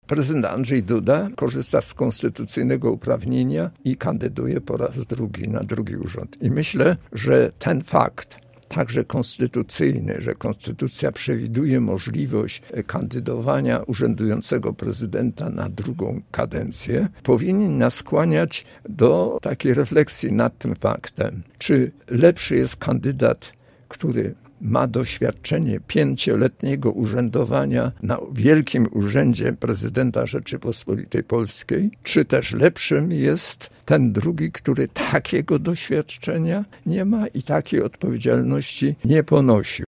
prezydent Andrzej Duda korzysta z konstytucyjnego uprawnienia i kandyduje po raz drugi na drugi urząd. I myślę, że ten fakt, także konstytucyjny, że konstytucja przewiduje możliwość kandydowania urzędującego prezydenta na drugą kadencję, powinien nas skłaniać do takiej refleksji nad tym faktem, czy lepszy jest kandydat, który ma doświadczenie 5-letniego urzędowania na wielkim urzędzie prezydenta Rzeczypospolitej Polskiej, czy też lepszym jest ten drugi, który takiego doświadczenia nie ma i takiej odpowiedzialności nie ponosił.